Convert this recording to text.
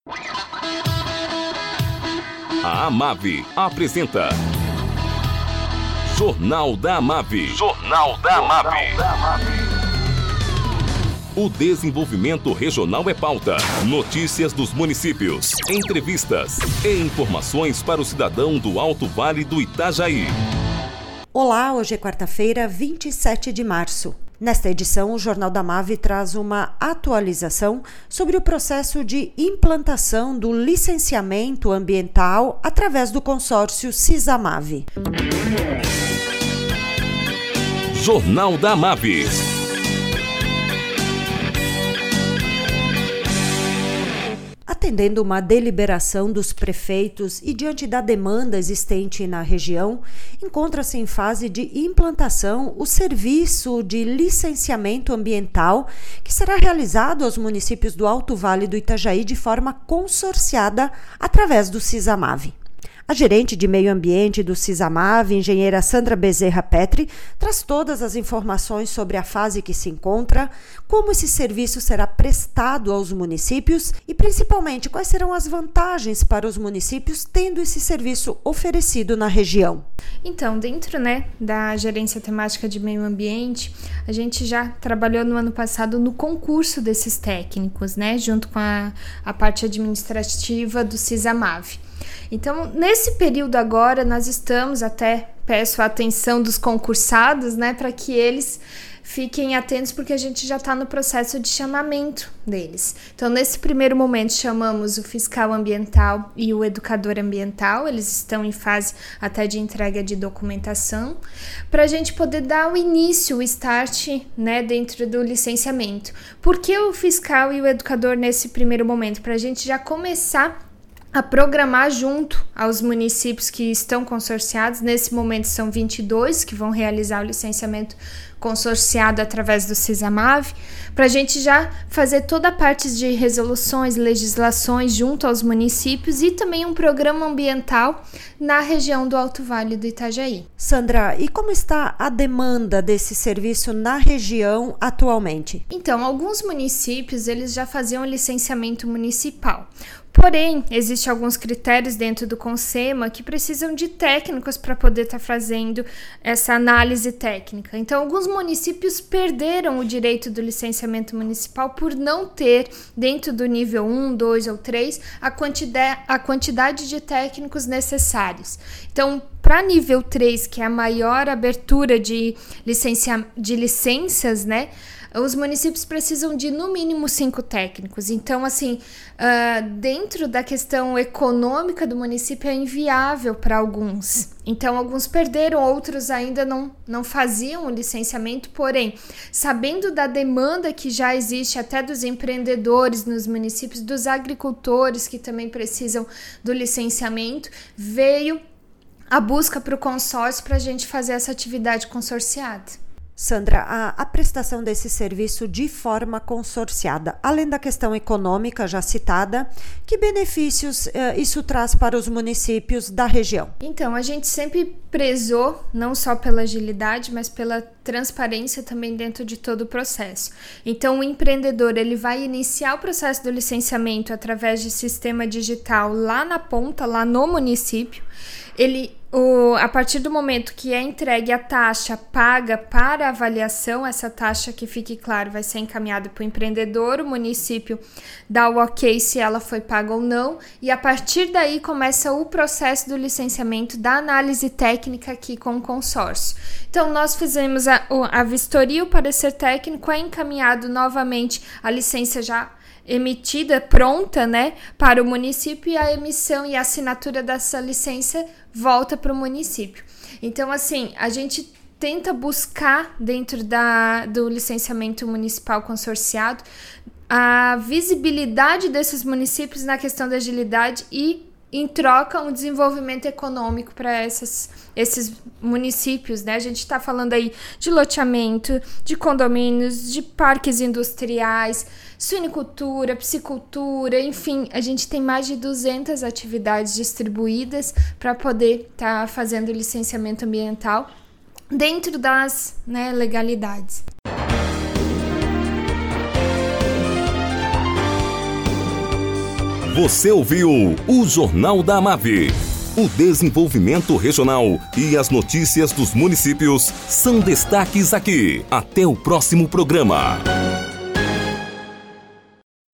A Amave apresenta Jornal da Amave. Jornal da Amave. O desenvolvimento regional é pauta. Notícias dos municípios, entrevistas e informações para o cidadão do Alto Vale do Itajaí. Olá, hoje é quarta-feira, 27 de março. Nesta edição, o Jornal da Amave traz uma atualização sobre o processo de implantação do licenciamento ambiental através do consórcio CISAMAVE. Jornal da Amave. Atendendo uma deliberação dos prefeitos e diante da demanda existente na região, encontra-se em fase de implantação o serviço de licenciamento ambiental que será realizado aos municípios do Alto Vale do Itajaí de forma consorciada através do CISAMAVE. A gerente de meio ambiente do CISAMAVE, engenheira Sandra Bezerra Petri, traz todas as informações sobre a fase que se encontra, como esse serviço será prestado aos municípios e, principalmente, quais serão as vantagens para os municípios tendo esse serviço oferecido na região. Então, dentro da gerência temática de meio ambiente, a gente já trabalhou no ano passado no concurso desses técnicos, junto com a parte administrativa do CISAMAVE. Então, nesse período agora, nós estamos, peço a atenção dos concursados, para que eles fiquem atentos, porque a gente já está no processo de chamamento deles. Então, nesse primeiro momento, chamamos o fiscal ambiental e o educador ambiental, eles estão em fase até de entrega de documentação, para a gente poder dar o início, o start, dentro do licenciamento. Por que o fiscal e o educador nesse primeiro momento? Para a gente já começar a programar junto aos municípios que estão consorciados. Nesse momento são 22 que vão realizar o licenciamento consorciado através do CISAMAVE, para a gente já fazer toda a parte de resoluções, legislações junto aos municípios e também um programa ambiental na região do Alto Vale do Itajaí. Sandra, e como está a demanda desse serviço na região atualmente? Então, alguns municípios eles já faziam licenciamento municipal. Porém, existem alguns critérios dentro do CONSEMA que precisam de técnicos para poder estar fazendo essa análise técnica. Então, alguns municípios perderam o direito do licenciamento municipal por não ter, dentro do nível 1, 2 ou 3, a quantidade de técnicos necessários. Então, para nível 3, que é a maior abertura de licenças, os municípios precisam de, no mínimo, 5 técnicos. Então, dentro da questão econômica do município, é inviável para alguns. Então, alguns perderam, outros ainda não faziam o licenciamento. Porém, sabendo da demanda que já existe até dos empreendedores nos municípios, dos agricultores que também precisam do licenciamento, veio a busca para o consórcio para a gente fazer essa atividade consorciada. Sandra, a prestação desse serviço de forma consorciada, além da questão econômica já citada, que benefícios isso traz para os municípios da região? Então, a gente sempre prezou, não só pela agilidade, mas pela transparência também dentro de todo o processo. Então, o empreendedor ele vai iniciar o processo do licenciamento através de sistema digital lá na ponta, lá no município. A partir do momento que é entregue a taxa paga para avaliação, essa taxa, que fique claro, vai ser encaminhada para o empreendedor, o município dá o ok se ela foi paga ou não, e a partir daí começa o processo do licenciamento, da análise técnica aqui com o consórcio. Então, nós fizemos a vistoria, o parecer técnico, é encaminhado novamente a licença já emitida, pronta, para o município, e a emissão e a assinatura dessa licença volta para o município. Então, a gente tenta buscar dentro do licenciamento municipal consorciado a visibilidade desses municípios na questão da agilidade e, em troca, um desenvolvimento econômico para esses municípios, A gente está falando aí de loteamento, de condomínios, de parques industriais, suinicultura, piscicultura, enfim, a gente tem mais de 200 atividades distribuídas para poder estar fazendo licenciamento ambiental dentro das legalidades. Você ouviu o Jornal da AMAB. O desenvolvimento regional e as notícias dos municípios são destaques aqui. Até o próximo programa.